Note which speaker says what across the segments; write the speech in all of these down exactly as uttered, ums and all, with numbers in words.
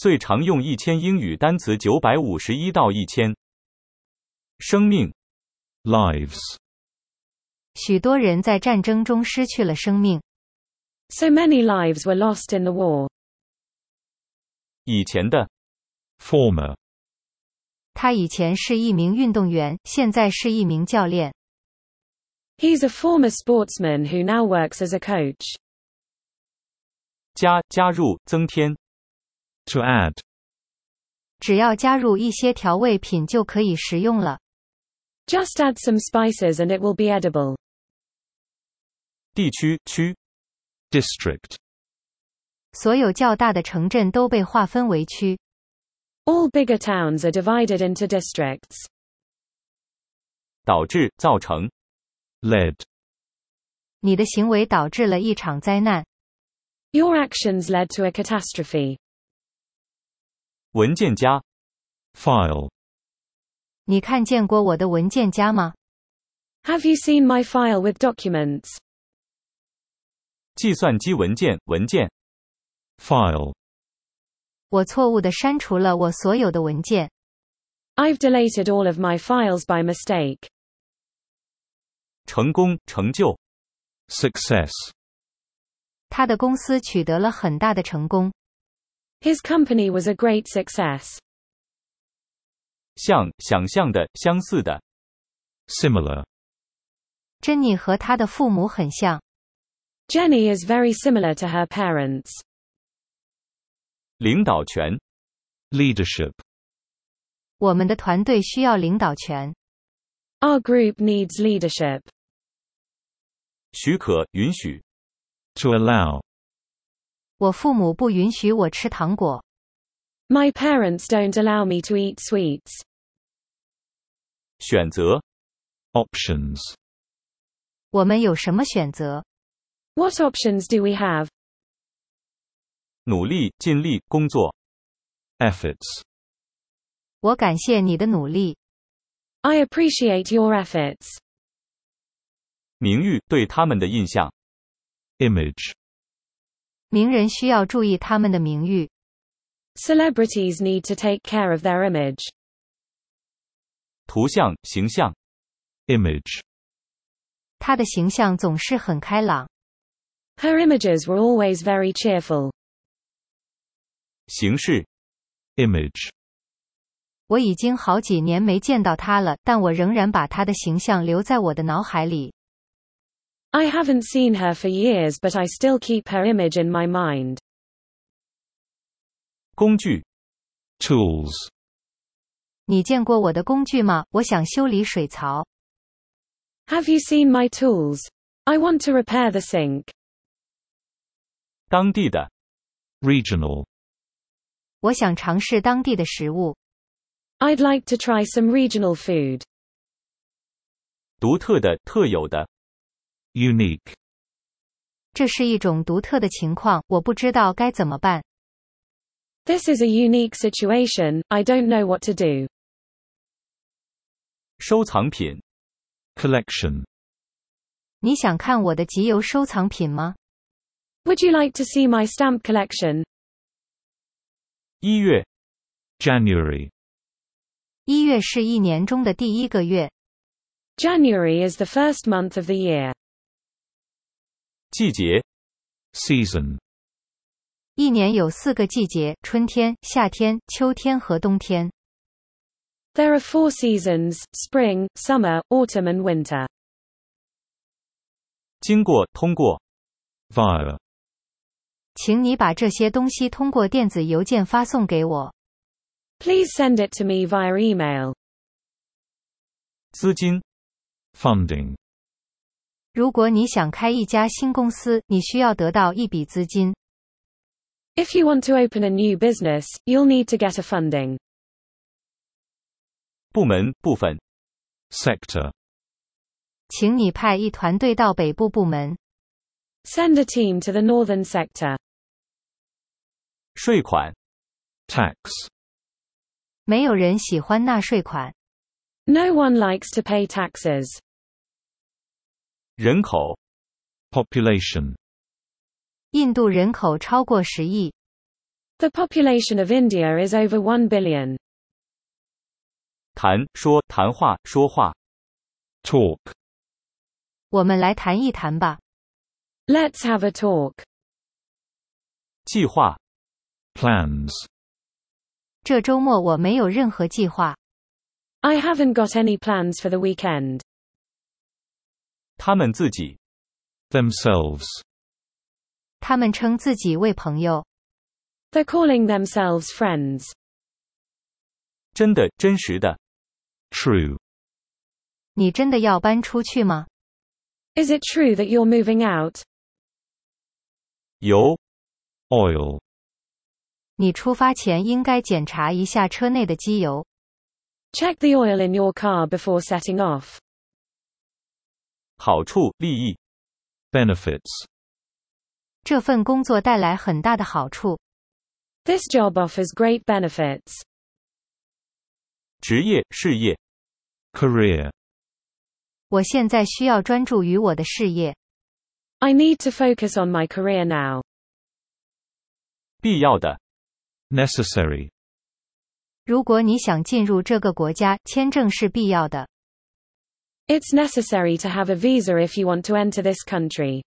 Speaker 1: 最常用一千英语单词九百五十一到一千。生命
Speaker 2: Lives.
Speaker 3: 许多人在战争中失去了生命。
Speaker 4: So many lives were lost in the war.
Speaker 1: 以前的
Speaker 2: Former.
Speaker 3: 他以前是一名运动员，现在是一名教练。
Speaker 4: He's a former sportsman who now works as a coach.
Speaker 1: 加加入增添
Speaker 2: To add.
Speaker 3: 只要加入一些调味品就可以食用了。
Speaker 4: Just add some spices and it will be edible.
Speaker 1: 地区区
Speaker 2: District.
Speaker 3: 所有较大的城镇都被划分为区。
Speaker 4: All bigger towns are divided into districts.
Speaker 1: 导致造成
Speaker 2: Led.
Speaker 3: 你的行为导致了一场灾难。
Speaker 4: Your actions led to a catastrophe.
Speaker 1: 文件夹
Speaker 2: File.
Speaker 3: 你看见过我的文件夹吗？
Speaker 4: Have you seen my file with documents?
Speaker 1: 计算机文件文件
Speaker 2: File.
Speaker 3: 我错误地删除了我所有的文件。
Speaker 4: I've deleted all of my files by mistake.
Speaker 1: 成功成就
Speaker 2: Success.
Speaker 3: 他的公司取得了很大的成功。
Speaker 4: His company was a great success.
Speaker 1: 像想象的相似的
Speaker 2: Similar.
Speaker 3: 珍妮和她的父母很像。
Speaker 4: Jenny is very similar to her parents.
Speaker 1: 领导权
Speaker 2: Leadership.
Speaker 3: 我们的团队需要领导权。
Speaker 4: Our group needs leadership.
Speaker 1: 许可允许
Speaker 2: To allow.
Speaker 3: 我父母不允许我吃糖果。
Speaker 4: My parents don't allow me to eat sweets.
Speaker 1: 选择
Speaker 2: Options.
Speaker 3: 我们有什么选择？
Speaker 4: What options do we have?
Speaker 1: 努力尽力工作
Speaker 2: Efforts.
Speaker 3: 我感谢你的努力。
Speaker 4: I appreciate your efforts.
Speaker 1: 名誉对他们的印象
Speaker 2: Image.
Speaker 3: 名人需要注意他们的名誉。
Speaker 4: Celebrities need to take care of their image.
Speaker 1: 图像形象
Speaker 2: Image.
Speaker 3: 他的形象总是很开朗。
Speaker 4: Her images were always very cheerful.
Speaker 1: 形式
Speaker 2: Image.
Speaker 3: 我已经好几年没见到他了，但我仍然把他的形象留在我的脑海里。
Speaker 4: I haven't seen her for years, but I still keep her image in my mind.
Speaker 1: 工具
Speaker 2: Tools.
Speaker 3: 你见过我的工具吗？我想修理水槽。
Speaker 4: Have you seen my tools? I want to repair the sink.
Speaker 1: 当地的
Speaker 2: Regional.
Speaker 3: 我想尝试当地的食物。
Speaker 4: I'd like to try some regional food.
Speaker 1: 独特的特有的
Speaker 2: Unique.
Speaker 3: 这是一种独特的情况，我不知道该怎么办。
Speaker 4: This is a unique situation, I don't know what to do.
Speaker 1: 收藏品
Speaker 2: Collection.
Speaker 3: 你想看我的集邮收藏品吗？
Speaker 4: Would you like to see my stamp collection?
Speaker 1: 一月
Speaker 2: January.
Speaker 3: 一月是一年中的第一个月。
Speaker 4: January is the first month of the year.
Speaker 1: 季节
Speaker 2: Season.
Speaker 3: 一年有四个季节：春天、夏天、秋天和冬天。
Speaker 4: There are four seasons: spring, summer, autumn and winter.
Speaker 1: 经过通过
Speaker 2: Via.
Speaker 3: 请你把这些东西通过电子邮件发送给我。
Speaker 4: Please send it to me via email.
Speaker 1: 资金
Speaker 2: Funding.
Speaker 3: 如果你想开一家新公司，你需要得到一笔资金。
Speaker 4: If you want to open a new business, you'll need to get a funding.
Speaker 1: 部门部分
Speaker 2: Sector.
Speaker 3: 请你派一团队到北部部门。
Speaker 4: Send a team to the northern sector.
Speaker 1: 税款
Speaker 2: Tax.
Speaker 3: 没有人喜欢纳税款。
Speaker 4: No one likes to pay taxes.
Speaker 1: 人口
Speaker 2: Population.
Speaker 3: 印度人口超过十亿。
Speaker 4: The population of India is over one billion.
Speaker 1: 谈说谈话说话
Speaker 2: Talk.
Speaker 3: 我们来谈一谈吧。
Speaker 4: Let's have a talk.
Speaker 1: 计划
Speaker 2: Plans.
Speaker 3: 这周末我没有任何计划。
Speaker 4: I haven't got any plans for the weekend.
Speaker 1: 他们自己
Speaker 2: Themselves.
Speaker 3: 他们称自己为朋友。
Speaker 4: They're calling themselves friends.
Speaker 1: 真的真实的
Speaker 2: True.
Speaker 3: 你真的要搬出去吗？
Speaker 4: Is it true that you're moving out?
Speaker 1: 油
Speaker 2: Oil.
Speaker 3: 你出发前应该检查一下车内的机油。
Speaker 4: Check the oil in your car before setting off.
Speaker 1: 好处利益
Speaker 2: Benefits.
Speaker 3: 这份工作带来很大的好处。
Speaker 4: This job offers great benefits.
Speaker 1: 职业事业
Speaker 2: Career.
Speaker 3: 我现在需要专注于我的事业。
Speaker 4: I need to focus on my career now.
Speaker 1: 必要的
Speaker 2: Necessary.
Speaker 3: 如果你想进入这个国家，签证是必要的。
Speaker 4: It's necessary to have a visa if you want to enter this country.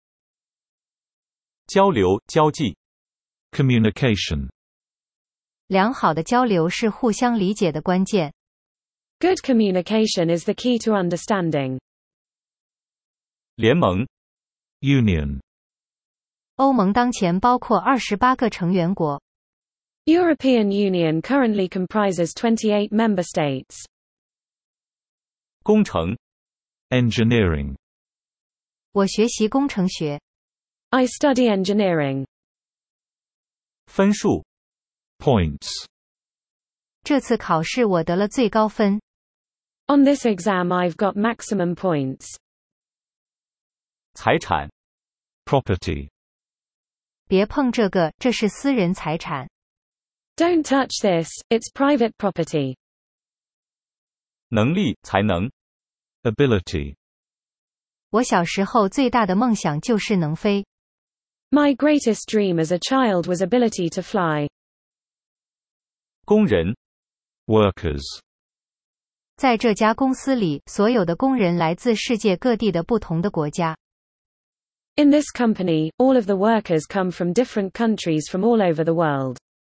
Speaker 1: 交流交际
Speaker 2: Communication.
Speaker 3: 良好的交流是互相理解的关键。
Speaker 4: Good communication is the key to understanding.
Speaker 1: 联盟
Speaker 2: Union.
Speaker 3: 欧盟当前包括二十八个成员国。
Speaker 4: European Union currently comprises twenty-eight member states.
Speaker 1: 工程
Speaker 2: Engineering.
Speaker 3: 我学习工程学。
Speaker 4: I study engineering.
Speaker 1: 分数
Speaker 2: Points.
Speaker 3: 这次考试我得了最高分。
Speaker 4: On this exam I've got maximum points.
Speaker 1: 财产
Speaker 2: Property.
Speaker 3: 别碰这个，这是私人财产。
Speaker 4: Don't touch this, it's private property.
Speaker 1: 能力才能
Speaker 2: Ability.
Speaker 3: 我小时候最大的梦想就是能飞。
Speaker 4: My greatest dream as a child was ability to fly.
Speaker 1: 工人
Speaker 2: Workers.
Speaker 3: 在这家公司里，所有的工人来自世界各地的不同的国家。
Speaker 4: In this company, all of the workers come from different countries from all over the world.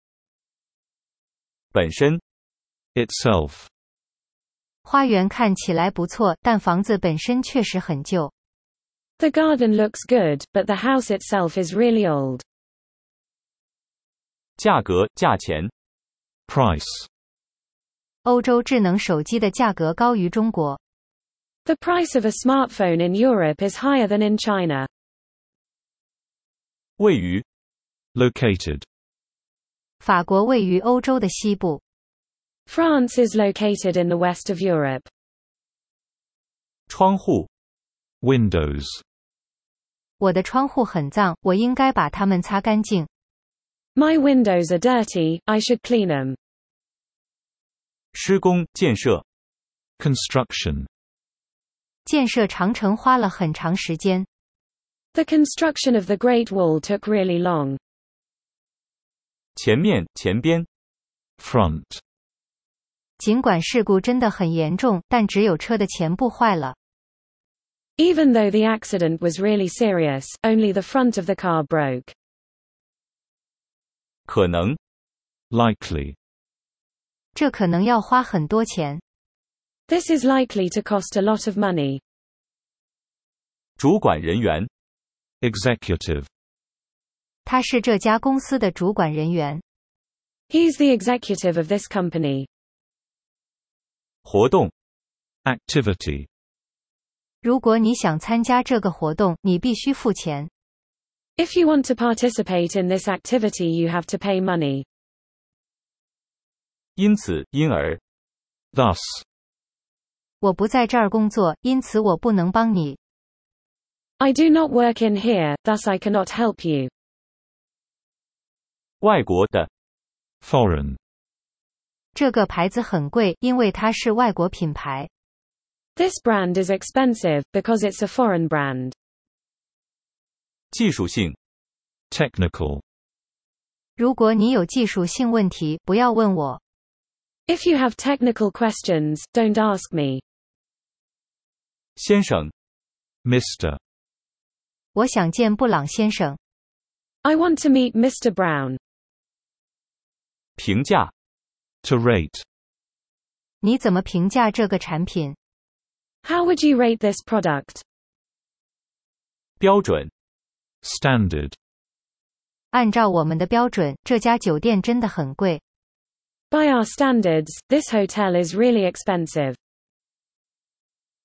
Speaker 1: 本身
Speaker 2: Itself.
Speaker 3: 花园看起来不错，但房子本身确实很旧。
Speaker 4: The garden looks good, but the house itself is really old.
Speaker 1: 价格价钱
Speaker 2: Price.
Speaker 3: 欧洲智能手机的价格高于中国。
Speaker 4: The price of a smartphone in Europe is higher than in China.
Speaker 1: 位于
Speaker 2: Located.
Speaker 3: 法国位于欧洲的西部。
Speaker 4: France is located in the west of Europe.
Speaker 1: 窗户
Speaker 2: Windows.
Speaker 3: 我的窗户很脏，我应该把它们擦干净。
Speaker 4: My windows are dirty, I should clean them.
Speaker 1: 施工建设
Speaker 2: Construction.
Speaker 3: 建设长城花了很长时间。
Speaker 4: The construction of the Great Wall took really long.
Speaker 1: 前面前边
Speaker 2: Front.
Speaker 3: 尽管事故真的很严重，但只有车的前部坏了。
Speaker 4: Even though the accident was really serious, only the front of the car broke.
Speaker 1: 可能
Speaker 2: Likely.
Speaker 3: 这可能要花很多钱。
Speaker 4: This is likely to cost a lot of money.
Speaker 1: 主管人员
Speaker 2: Executive.
Speaker 3: 他是这家公司的主管人员。
Speaker 4: He's the executive of this company.
Speaker 1: 活动
Speaker 2: Activity.
Speaker 3: 如果你想参加这个活动，你必须付钱。
Speaker 4: If you want to participate in this activity, you have to pay money.
Speaker 1: 因此因而
Speaker 2: Thus.
Speaker 3: 我不在这儿工作，因此我不能帮你。
Speaker 4: I do not work in here, thus I cannot help you.
Speaker 1: 外国的
Speaker 2: Foreign.
Speaker 3: 这个牌子很贵，因为它是外国品牌。
Speaker 4: This brand is expensive, because it's a foreign brand.
Speaker 1: 技术性
Speaker 2: Technical.
Speaker 3: 如果你有技术性问题，不要问我。
Speaker 4: If you have technical questions, don't ask me.
Speaker 1: 先生，
Speaker 2: Mister
Speaker 3: 我想见布朗先生。
Speaker 4: I want to meet Mister Brown.
Speaker 1: 评价，
Speaker 2: to rate,
Speaker 3: 你怎么评价这个产品？
Speaker 4: How would you rate this product?
Speaker 1: 标准，
Speaker 2: standard,
Speaker 3: 按照我们的标准，这家酒店真的很贵。
Speaker 4: By our standards, this hotel is really expensive.